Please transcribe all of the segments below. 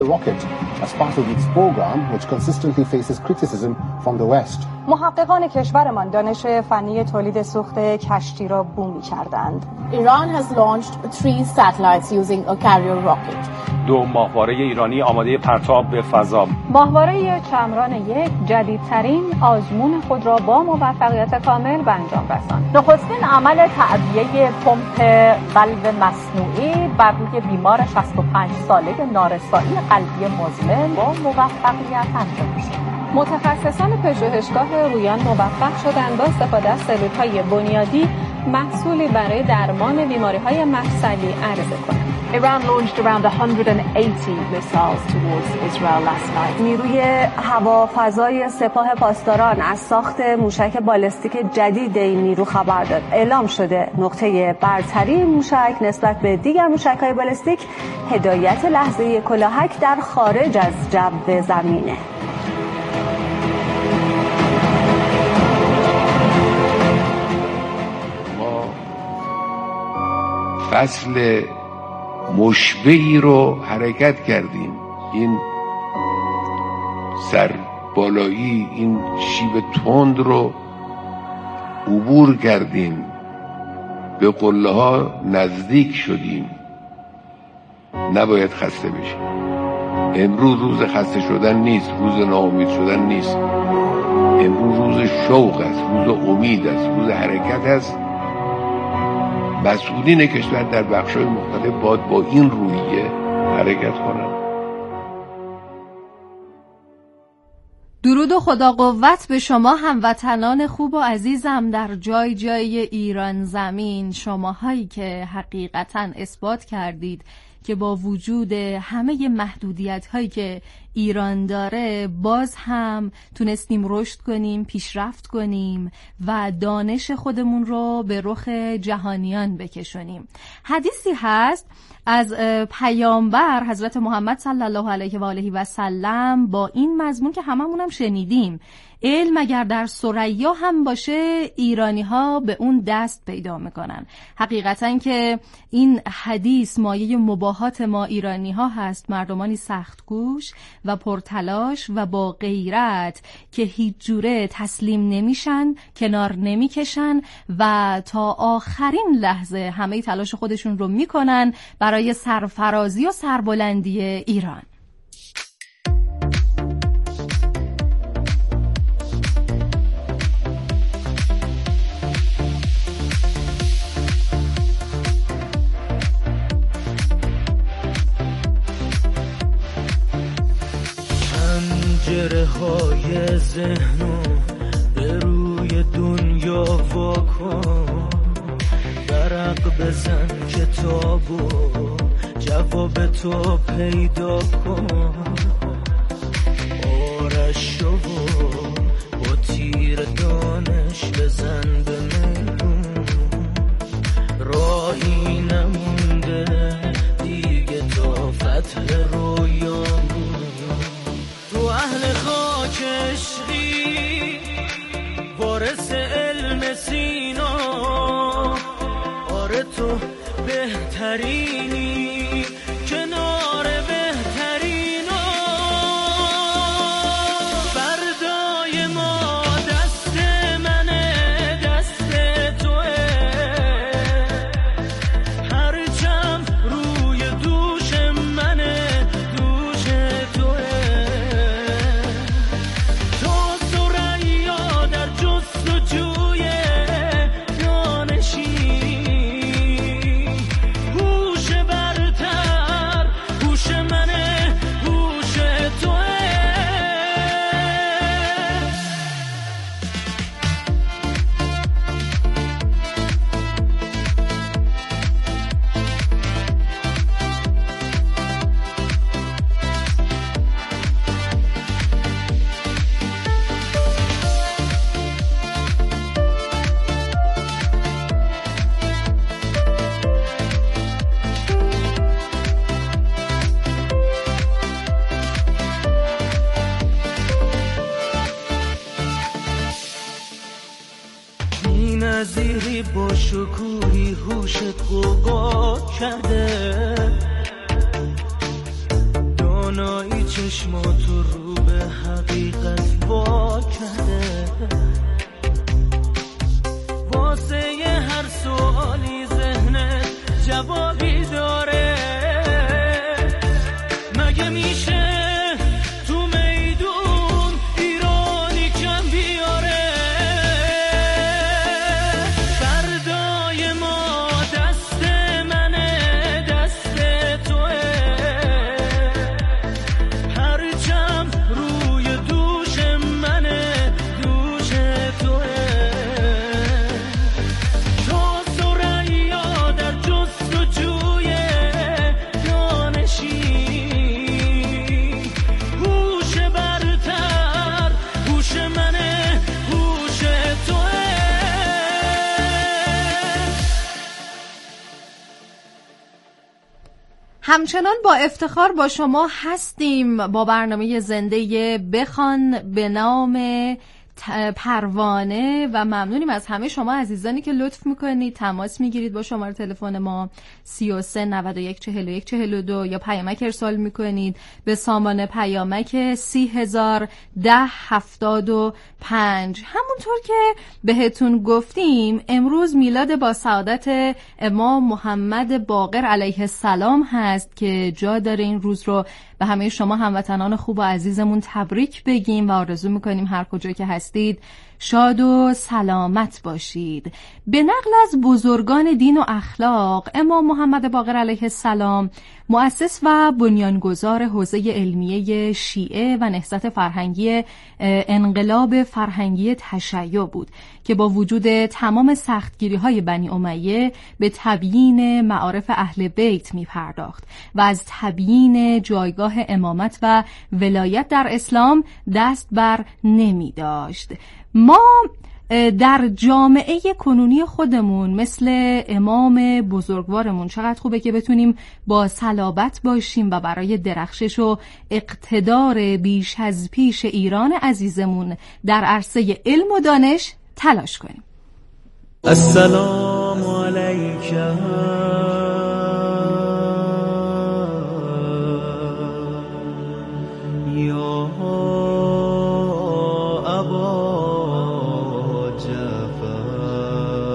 rocket as part of its program which consistently faces criticism from the West. محققان کشورمان دانش فنی تولید سوخت کشتی را بومی کردند. Iran has launched 3 satellites using a carrier rocket. 2 ماهواره ایرانی آماده پرتاب به فضا. ماهواره چمران 1 جدیدترین آزمون خود را با موفقیت کامل به انجام رساند. نخستین عمل تعبیه پمپ قلب مصنوعی بر روی بیمار 65 ساله نارسایی قلبی مزمن با موفقیت انجام شد. متخصصان پژوهشگاه رویان موفق شدند با استفاده از سلول‌های بنیادی محصولی برای درمان بیماری‌های مفصلی عرضه کنند. Iran launched around 180 missiles towards Israel last night. نیروی هوافضای سپاه پاسداران از ساخت موشک بالستیک جدید این نیرو خبر داد. اعلام شده نقطه برتری موشک نسبت به دیگر موشک‌های بالستیک هدایت لحظه‌ای کلاهک در خارج از جو زمینه. فصل مشبهی رو حرکت کردیم. این سربالایی، این شیب تند رو عبور کردیم، به قله ها نزدیک شدیم. نباید خسته بشیم. امروز روز خسته شدن نیست، روز ناامید شدن نیست. امروز روز شوق است، روز امید است، روز حرکت است. مسئولین کشور در بخش‌های مختلف باید با این روحیه حرکت کنند. درود و خدا قوت به شما هموطنان خوب و عزیزم در جای جای ایران زمین، شماهایی که حقیقتاً اثبات کردید که با وجود همه محدودیت هایی که ایران داره باز هم تونستیم رشد کنیم، پیشرفت کنیم و دانش خودمون رو به رخ جهانیان بکشونیم. حدیثی هست از پیامبر حضرت محمد صلی الله علیه و آله و سلم با این مضمون که هممون هم شنیدیم: علم اگر در ثریا هم باشه ایرانی ها به اون دست پیدا میکنن. حقیقتا که این حدیث مایه مباهات ما ایرانی ها هست، مردمانی سخت کوش و پرتلاش و با غیرت که هیچ جوره تسلیم نمیشن، کنار نمیکشن و تا آخرین لحظه همه تلاش خودشون رو میکنن برای سرفرازی و سربلندی ایران. پنجره های ذهنو به روی دنیا واکن، برق بزن کتابو جواب تو پیدا کن. آرش شو با تیر دانش بزن به میدون، راهی نمونده دیگه تا فتح رویامون. تو اهل خاک عشقی وارث علم سینا، آره تو بهترینی کنار بهترینا. فردای ما دست منه دست توه، هرچم روی دوش منه دوش توه. تو ثریا در جستجوی دانشی، هوش برتر هوش منه هوش توه. بی نظیری با شکوهی هوشت قوقا کرده، دانا چشماتو رو به حقیقت وا کرده، واسه هر سوالی ذهنت جوابی داره. مگه میشه تو میدون ایرانی کم بیاره؟ فردای ما دست منه، دست توه، پرچم روی دوش منه، دوش توه. تو ثریا در جستجوی دانشی، هوش برتر، هوش منه، هوش توه. همچنان با افتخار با شما هستیم با برنامه زنده بخوان به نام پروانه و ممنونیم از همه شما عزیزانی که لطف میکنید تماس میگیرید با شماره تلفن ما 33 91 41 42 یا پیامک ارسال میکنید به سامان پیامک 3010 75. همونطور که بهتون گفتیم امروز میلاد با سعادت امام محمد باقر علیه السلام هست که جا داره این روز رو به همه شما هموطنان خوب و عزیزمون تبریک بگیم و آرزو میکنیم هر کجا که هستید شاد و سلامت باشید. به نقل از بزرگان دین و اخلاق، امام محمد باقر علیه السلام مؤسس و بنیانگذار حوزه علمیه شیعه و نهضت فرهنگی انقلاب فرهنگی تشیع بود که با وجود تمام سختگیری‌های بنی امیه به تبیین معارف اهل بیت می‌پرداخت و از تبیین جایگاه امامت و ولایت در اسلام دست بر نمی‌داشت. ما در جامعه کنونی خودمون مثل امام بزرگوارمون چقدر خوبه که بتونیم با صلابت باشیم و برای درخشش و اقتدار بیش از پیش ایران عزیزمون در عرصه علم و دانش تلاش کنیم. السلام علیکم یا ابا جعفر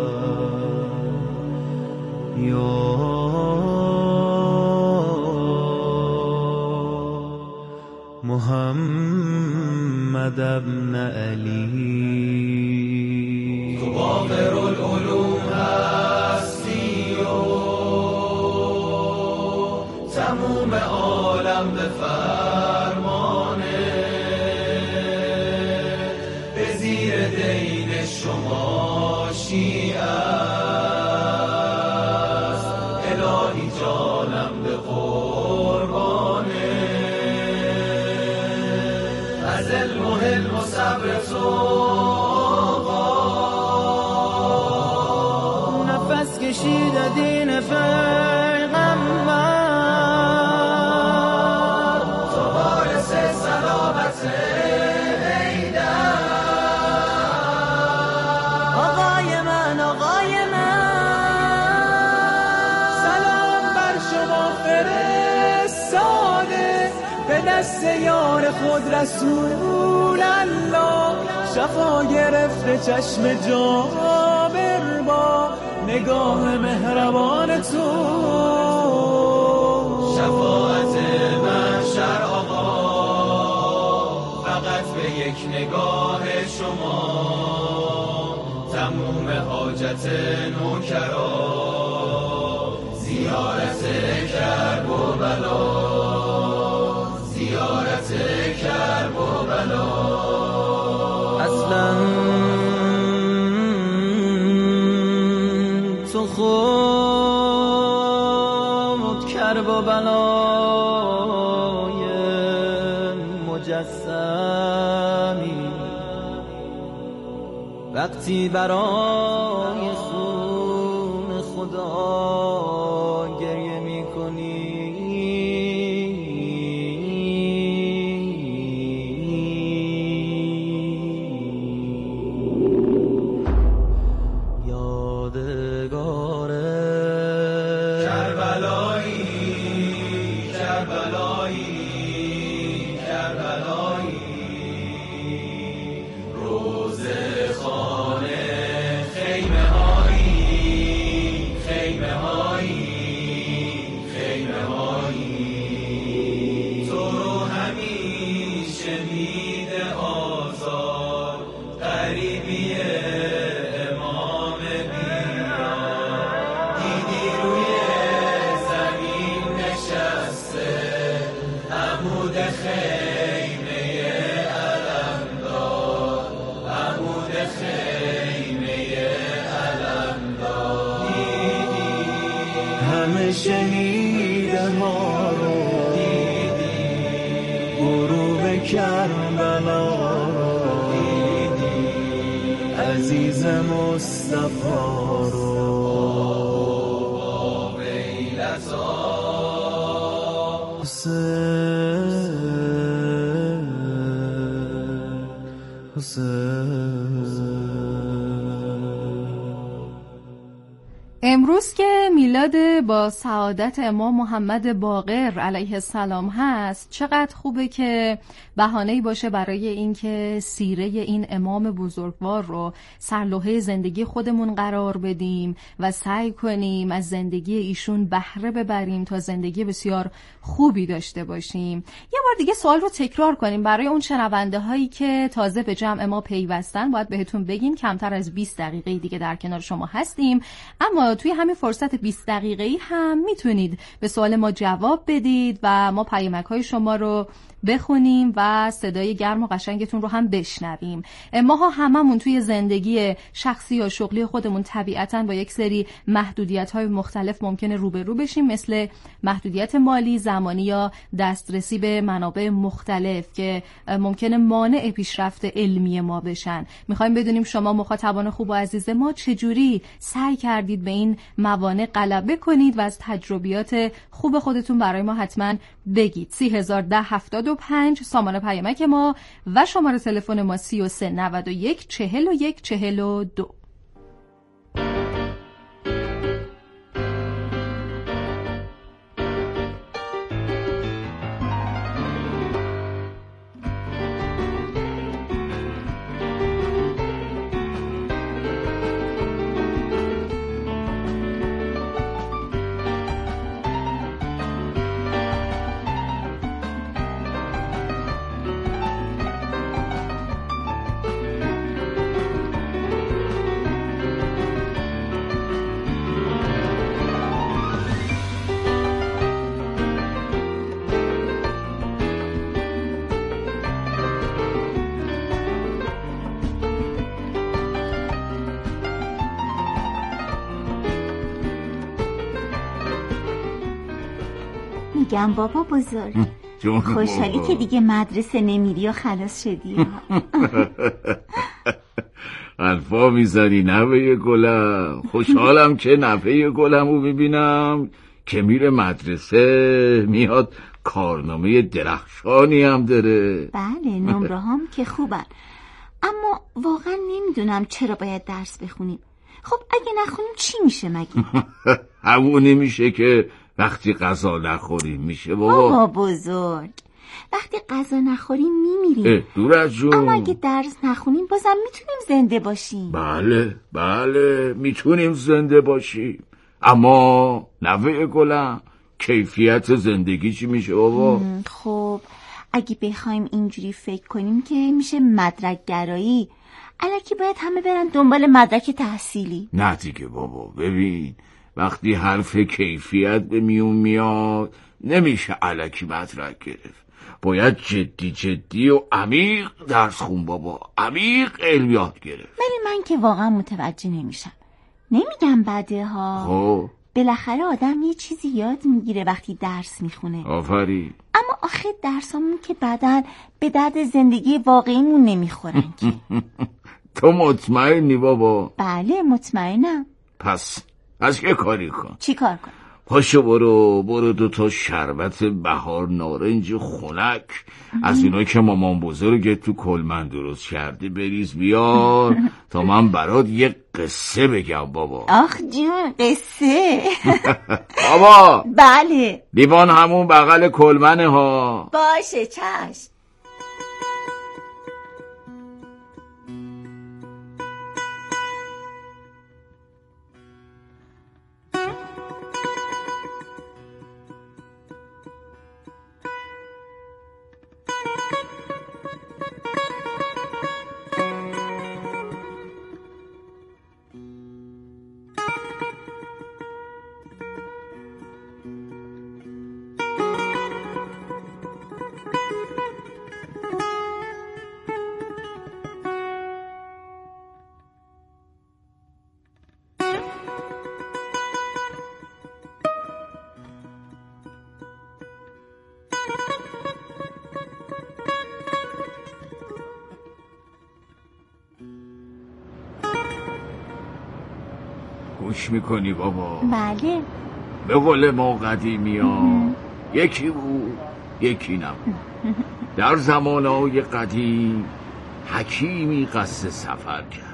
یا محمد ابن علی. تو باقر العلوم هستی و تموم عالم به فرمانه، به زیر دین شما شیعه است، الهی جانم به قربانه. از علم و حلم و صبر تو کشید دین پیغمبر، تو باعث سلامت ایدر. آقای من سلام بر شما فرستاده، به دست یار خود رسول الله. شفا گرفته چشم جابر با نگاه مهربان تو. شفاعت محشر آقا فقط به یک نگاه شما، تموم حاجت نوکرا، زیارت کرب و بلا، زیارت کرب و بلا. اصلا تو خود کرب و بلای مجسمی، وقتی برای خون خدا گریه میکنی کربلا رو دیدی عزیز مصطفی رو با بیلتا امروز که میلاد با سعادت امام محمد باقر علیه السلام هست، چقدر خوبه که بهانه‌ای باشه برای اینکه سیره این امام بزرگوار رو سرلوحه زندگی خودمون قرار بدیم و سعی کنیم از زندگی ایشون بهره ببریم تا زندگی بسیار خوبی داشته باشیم. یه بار دیگه سوال رو تکرار کنیم برای اون شنونده هایی که تازه به جمع ما پیوستن. باید بهتون بگیم کمتر از 20 دقیقه دیگه در کنار شما هستیم، اما توی همین فرصت 20 دقیقه‌ای هم میتونید به سوال ما جواب بدید و ما پیامک‌های شما رو بخونیم و صدای گرم و قشنگتون رو هم بشنویم. ما ها هممون توی زندگی شخصی یا شغلی خودمون طبیعتاً با یک سری محدودیت‌های مختلف ممکنه روبرو بشیم، مثل محدودیت مالی، زمانی یا دسترسی به منابع مختلف که ممکنه مانع پیشرفت علمی ما بشن. می‌خوایم بدونیم شما مخاطبان خوب و عزیز ما چجوری سعی کردید به این موانع غلبه کنید و از تجربیات خوب خودتون برای ما حتما بگید. 301075 سامان پیامک ما و شماره تلفن ما 3391 41 42. میگم بابا بزرگ خوشحالی که دیگه مدرسه نمیری و خلاص شدی. الفا میذاری نوه گلم، خوشحالم که نوه گلم رو ببینم که میره مدرسه، میاد کارنامه درخشانی هم داره. بله نمره هم که خوبن، اما واقعا نمیدونم چرا باید درس بخونیم. خب اگه نخونیم چی میشه مگه؟ همون میشه که وقتی غذا نخوریم میشه بابا بزرگ. وقتی غذا نخوریم میمیریم. دور از جون. اما اگه درس نخونیم بازم میتونیم زنده باشیم. بله میتونیم زنده باشیم، اما نوه گلم کیفیت زندگی چی میشه بابا؟ خب اگه بخوایم اینجوری فکر کنیم که میشه مدرک گرایی. الکی باید همه برن دنبال مدرک تحصیلی. نه دیگه بابا، ببین وقتی حرف کیفیت به میون میاد نمیشه الکی مدرک گرفت، باید جدی و عمیق درس خون بابا، عمیق علم یاد گرفت. ولی من که واقعا متوجه نمیشم. نمیگم بده ها، خب بالاخره آدم یه چیزی یاد میگیره وقتی درس میخونه. آفرین. اما آخه درسامون که بعدن به درد زندگی واقعیمون نمیخورن که. تو مطمئنی بابا؟ بله مطمئنم. پس از که کاری کن. چی کار کن؟ پاشو برو 2 تا شربت بهار نارنج خنک از اینا که مامان بزرگت تو کلمن درست کرده بریز بیار تا من برات یه قصه بگم بابا. آخ جون قصه. بابا بله لیوان همون بغل کلمنه ها. باشه چشم. گوش میکنی بابا؟ بله. به قول ما قدیمی ها یکی بود یکی نبود. در زمانهای قدیم حکیمی قصد سفر کرد،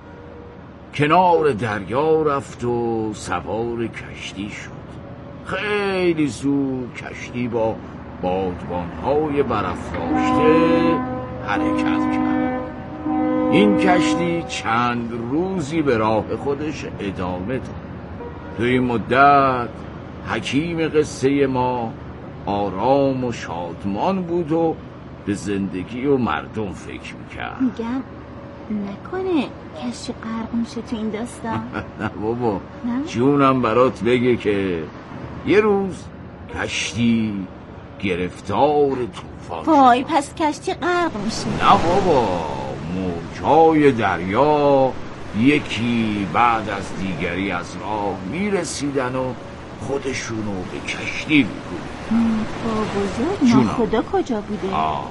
کنار دریا رفت و سوار کشتی شد. خیلی زود کشتی با بادبانهای برافراشته حرکت کرد. این کشتی چند روزی به راه خودش ادامه داد. تو این مدت حکیم قصه ما آرام و شادمان بود و به زندگی و مردم فکر میکرد. میگم نکنه کشتی غرق میشه تو این داستان؟ نه بابا، جونم برات بگه که یه روز کشتی گرفتار طوفان. وای پس کشتی غرق میشه؟ نه بابا، موجای دریا یکی بعد از دیگری از راه میرسیدن و خودشونو به کشتی میکنن. بزرگ ناخدا کجا بوده؟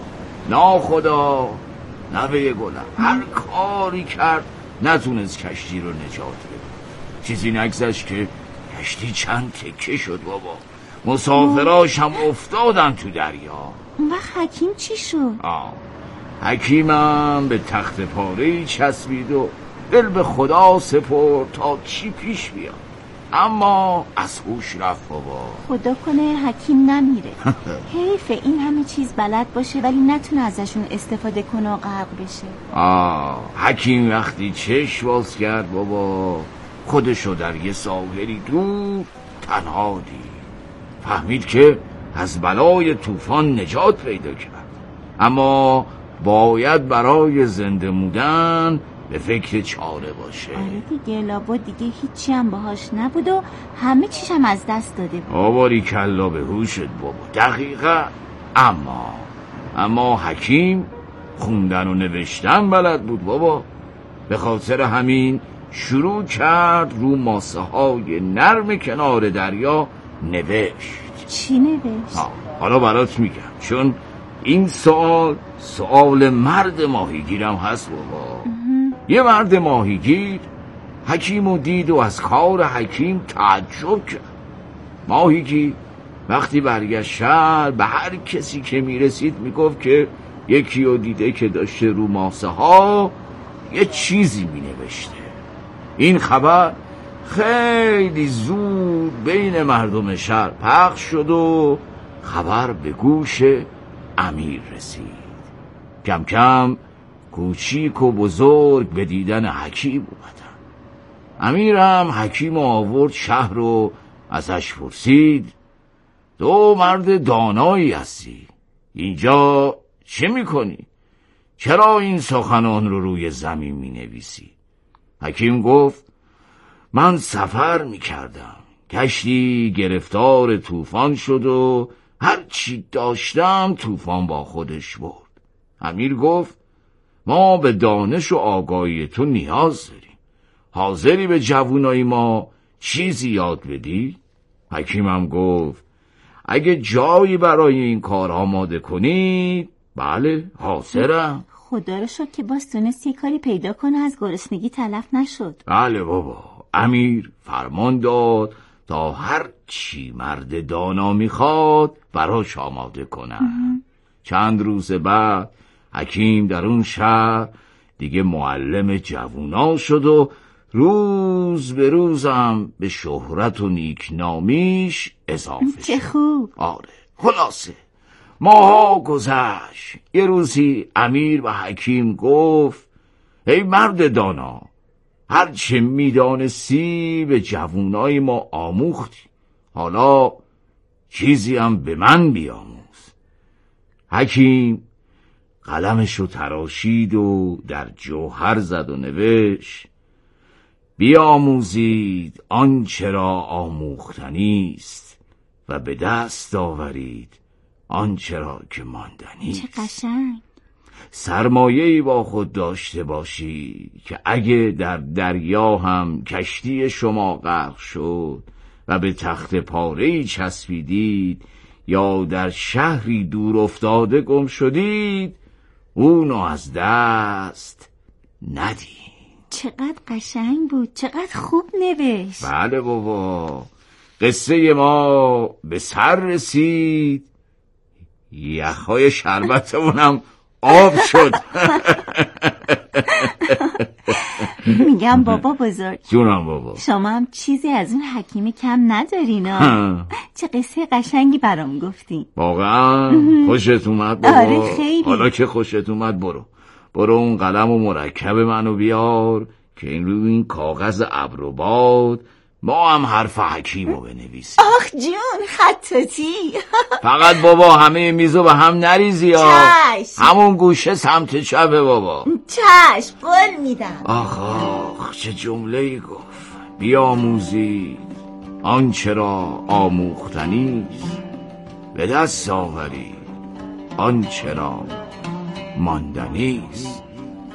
ناخدا نوه گلم هر کاری کرد نتونست کشتی رو نجات بده. چیزی نگذشت که کشتی چند تکه شد بابا. مسافراش هم افتادن تو دریا. اون وقت حکیم چی شد؟ حکیمم به تخت پاره‌ای چسبید و دل به خدا سپرد تا چی پیش بیاد، اما از هوش رفت بابا. خدا کنه حکیم نمیره. حیفه این همه چیز بلد باشه ولی نتونه ازشون استفاده کنه و غرق بشه. حکیم وقتی چشم باز کرد بابا خودشو در یه ساحلی دور تنها دید. فهمید که از بلای طوفان نجات پیدا کرد، اما باید برای زنده موندن به فکر چاره باشه. آره دیگه، لابد دیگه هیچی هم باهاش نبود و همه چیش هم از دست داده بود. آواری کلا به هوشت بابا. دقیقا. اما حکیم خوندن و نوشتن بلد بود بابا. به خاطر همین شروع کرد رو ماسه های نرم کنار دریا نوشت. چی نوشت؟ حالا برات میگم، چون این سوال مرد ماهیگیرم هست بابا. یه مرد ماهیگیر حکیمو دید و از کار حکیم تعجب کرد. ماهیگیر وقتی برگشت شهر به هر کسی که میرسید میگفت که یکی رو دیده که داشته رو ماسه ها یه چیزی مینوشته. این خبر خیلی زود بین مردم شهر پخش شد و خبر به گوش امیر رسید. کم کم کوچیک و بزرگ به دیدن حکیم اومدن. امیرم حکیم آورد شهر رو ازش پرسید تو مرد دانایی هستی، اینجا چه میکنی؟ چرا این سخنان رو روی زمین مینویسی؟ حکیم گفت من سفر میکردم، کشتی گرفتار طوفان شد و هر چی داشتم طوفان با خودش برد. امیر گفت ما به دانش و آگاهی تو نیاز داریم، حاضری به جوونای ما چیزی یاد بدی؟ حکیمم گفت اگه جایی برای این کار آماده کنید بله حاضرم. خدا رو شکر که باز تونست یه کاری پیدا کنه از گرسنگی تلف نشد. بله بابا. امیر فرمان داد تا هر چی مرد دانا میخواد براش آماده کنن. چند روز بعد حکیم در اون شهر دیگه معلم جوونا شد و روز به روزم به شهرت و نیکنامیش اضافه شد. چه خوب. آره. خلاصه ماها گذشت. یه روزی امیر و حکیم گفت ای مرد دانا، هرچه میدانستی به جوونای ما آموختی، حالا چیزی هم به من بیاموز. حکیم قلمش رو تراشید و در جوهر زد و نوشت بیاموزید آنچه را آموختنی است و به دست آورید آنچه را که ماندنی است. چه قشنگ. سرمایه‌ای با خود داشته باشی که اگه در دریا هم کشتی شما غرق شد و به تخت پاره‌ای چسبیدید یا در شهری دور افتاده گم شدید اونو از دست ندید. چقدر قشنگ بود، چقدر خوب نوشت. بله بابا، قصه ما به سر رسید، یخهای شربتمونم آب شد. میگم بابا بزرگ، جونم بابا، شما هم چیزی از اون حکیمی کم ندارین. چه قصه قشنگی برام گفتین. واقعا خوشت اومد بابا؟ آره خیلی. حالا که خوشت اومد برو اون قلم و مرکب منو بیار که این روی این کاغذ ابروباد ما هم حرف حکیمو بنویسیم. آخ جون، خطاطی. فقط بابا همه میزو به هم نریزی ها. چشم. همون گوشه سمت چپه بابا. چشم، قول میدم. آخ چه جمله‌ای گفت. بیاموزید آنچه را آموختنیست، به دست آورید آنچه را ماندنیست.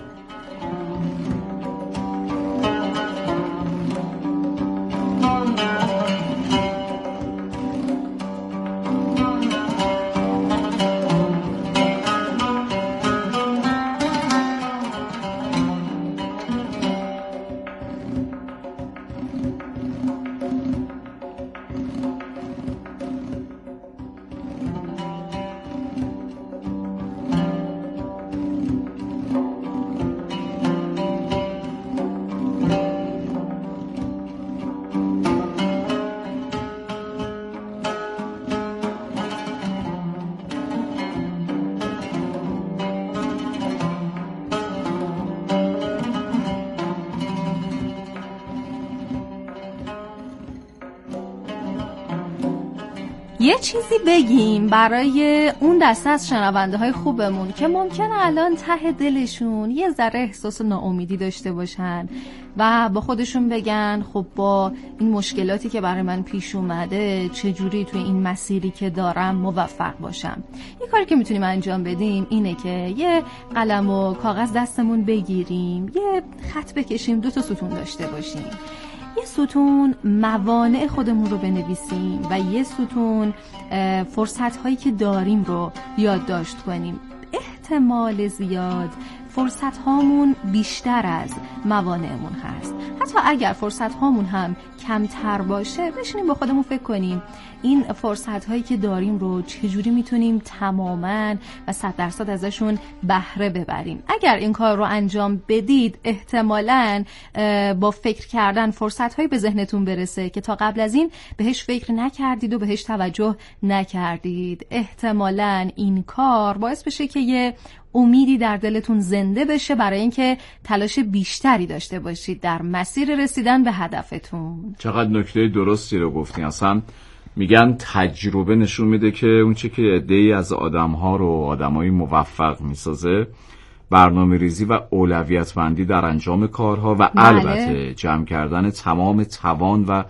یه چیزی بگیم برای اون دسته از شنونده های خوبمون که ممکنه الان ته دلشون یه ذره احساس ناامیدی داشته باشن و با خودشون بگن خب با این مشکلاتی که برای من پیش اومده چجوری توی این مسیری که دارم موفق باشم. یه کاری که میتونیم انجام بدیم اینه که یه قلم و کاغذ دستمون بگیریم، یه خط بکشیم، 2 ستون داشته باشیم. یه ستون موانع خودمون رو بنویسیم و یه ستون فرصت‌هایی که داریم رو یادداشت کنیم. احتمال زیاد فرصت هامون بیشتر از موانعمون هست. حتی اگر فرصت هامون هم کمتر باشه، بشینیم با خودمون فکر کنیم این فرصت هایی که داریم رو چجوری میتونیم تماماً و 100% ازشون بهره ببریم. اگر این کار رو انجام بدید، احتمالاً با فکر کردن فرصت هایی به ذهنتون برسه که تا قبل از این بهش فکر نکردید و بهش توجه نکردید. احتمالاً این کار باعث بشه که یه امیدی در دلتون زنده بشه برای اینکه تلاش بیشتری داشته باشید در مسیر رسیدن به هدفتون. چقدر نکته درستی رو گفتین. اصلا میگن تجربه نشون میده که اون چه که عده‌ای از آدم‌ها رو آدمای موفق میسازه برنامه‌ریزی و اولویت بندی در انجام کارها و البته جمع کردن تمام توان و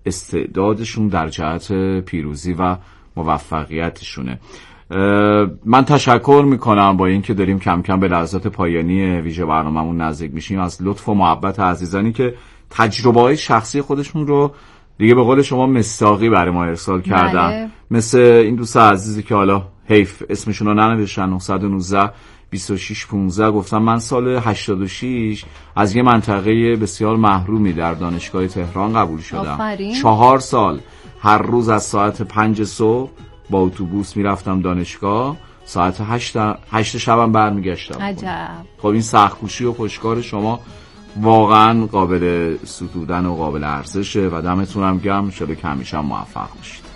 استعدادشون در جهت پیروزی و موفقیتشونه. من تشکر میکنم با اینکه داریم کم کم به لحظات پایانی ویژه برنامه‌مون نزدیک میشیم از لطف و محبت عزیزانی که تجربه‌های شخصی خودشون رو دیگه به قول شما مصداقی برای ما ارسال کردن. مثل این دوست عزیزی که حالا حیف اسمشون رو ننوشتن، 919 2615 گفتم من سال 86 از یه منطقه بسیار محرومی در دانشگاه تهران قبول شدم. 4 سال هر روز از ساعت 5 صبح با اتوبوس میرفتم دانشگاه، ساعت 8 شبم برمیگشتم. عجب. خب این سخت‌کوشی و پشتکار شما واقعا قابل ستودن و قابل ارزشه و دمتونم گرم. ان شاءالله که همیشه موفق باشید.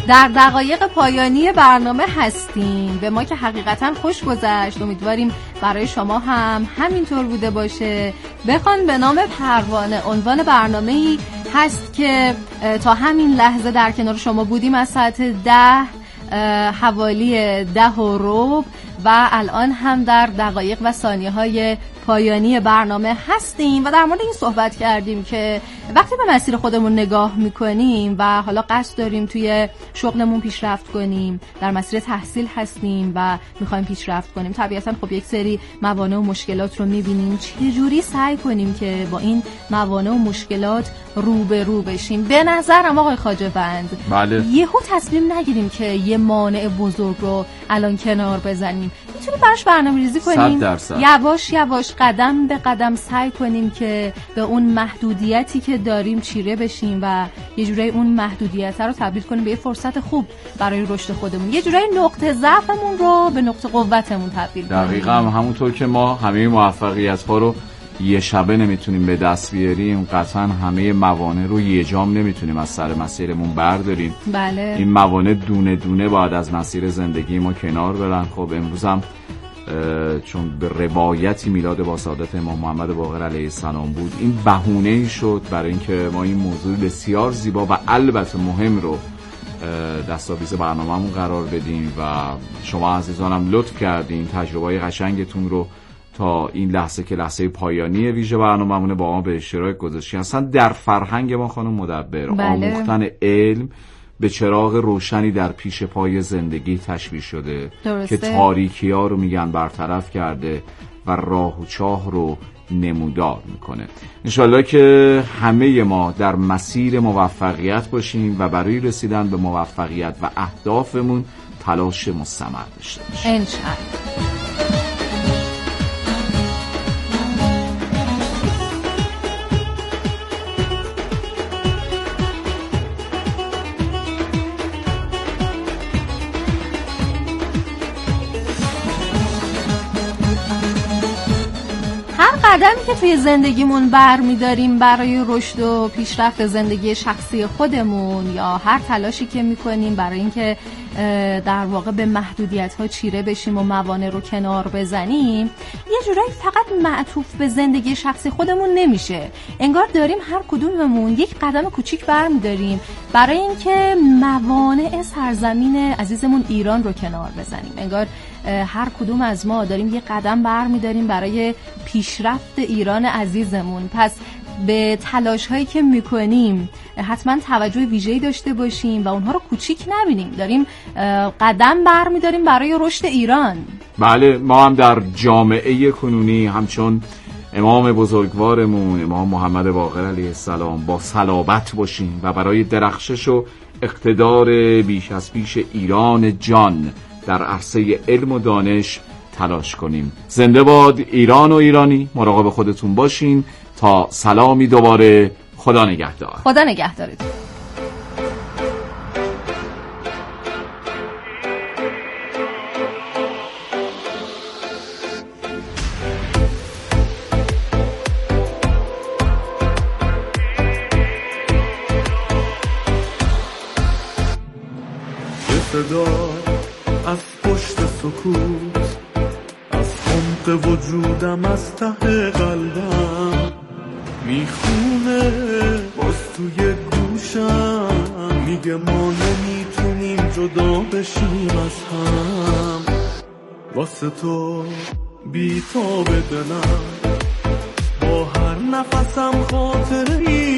در دقایق پایانی برنامه هستیم. به ما که حقیقتا خوش گذشت، امیدواریم برای شما هم همینطور بوده باشه. بخوان به نام پروانه عنوان برنامه‌ای هست که تا همین لحظه در کنار شما بودیم از ساعت 10 حوالی 10:15 و الان هم در دقایق و ثانیه‌های پایانی برنامه هستیم و در مورد این صحبت کردیم که وقتی به مسیر خودمون نگاه میکنیم و حالا قصد داریم توی شغلمون پیشرفت کنیم، در مسیر تحصیل هستیم و میخوایم پیشرفت کنیم، طبیعتاً خب یک سری موانع و مشکلات رو میبینیم. چجوری سعی کنیم که با این موانع و مشکلات رو بشیم؟ به نظرم آقای خواجه‌وند بله. یهو تصمیم نگیریم که یه مانع بزرگ رو الان کنار بزنیم. میتونیم براش برنامه‌ریزی کنیم، یواش یواش قدم به قدم سعی کنیم که به اون محدودیتی که داریم چیره بشیم و یه جورایی اون محدودیت رو تبدیل کنیم به یه فرصت خوب برای رشد خودمون، یه جورایی نقطه ضعفمون رو به نقطه قوتمون تبدیل کنیم. دقیقاً همونطور که ما همه موفقیت‌ها رو یه شبه نمیتونیم به دست بیاریم، قطعاً همه موانع رو یه جام نمیتونیم از سر مسیرمون برداریم. بله. این موانع دونه دونه باید از مسیر زندگی ما کنار برن. خب امروز هم چون به روایتی میلاد با سعادت امام محمد باقر علیه السلام بود، این بهونه‌ای شد برای اینکه ما این موضوع بسیار زیبا و البته مهم رو دستاویز برنامه‌مون قرار بدیم و شما عزیزانم لطف کردین تجربه‌های قشنگتون رو تا این لحظه که لحظه پایانی ویژه برنامه‌مونه با ما به اشتراک گذاشتین. اصلا در فرهنگ ما خانم مدبر آموختن علم به چراغ روشنی در پیش پای زندگی تشبیه شده. درسته. که تاریکی ها رو میگن برطرف کرده و راه و چاه رو نمودار میکنه. انشالله که همه ما در مسیر موفقیت باشیم و برای رسیدن به موفقیت و اهدافمون تلاش مستمر داشته باشیم. انشالله. قدمی که توی زندگیمون برمی‌داریم برای رشد و پیشرفت زندگی شخصی خودمون یا هر تلاشی که می‌کنیم برای اینکه در واقع به محدودیت‌ها چیره بشیم و موانع رو کنار بزنیم، یه جورایی فقط معطوف به زندگی شخصی خودمون نمیشه. انگار داریم هر کدوممون یک قدم کوچیک برمی‌داریم برای اینکه موانع سرزمین عزیزمون ایران رو کنار بزنیم. انگار هر کدوم از ما داریم یه قدم برمی‌داریم برای پیشرفت ایران عزیزمون. پس به تلاش هایی که میکنیم حتما توجه ویژه‌ای داشته باشیم و اونها رو کوچیک نبینیم. داریم قدم برمی‌داریم برای رشد ایران. بله، ما هم در جامعه کنونی همچون امام بزرگوارمون امام محمد باقر علیه السلام با صلابت باشیم و برای درخشش و اقتدار بیش از پیش ایران جان در عرصه علم و دانش تلاش کنیم. زنده باد ایران و ایرانی. مراقب خودتون باشین. تا سلامی دوباره. خدا نگهدار. خدا نگهدارتون. صدا از پشت سکوت، از عمق وجودم، از ته قلبم میخونه باز توی گوشم، میگه ما نمیتونیم جدا بشیم از هم. واسه تو بی تاب دلم، با هر نفسم خاطره ای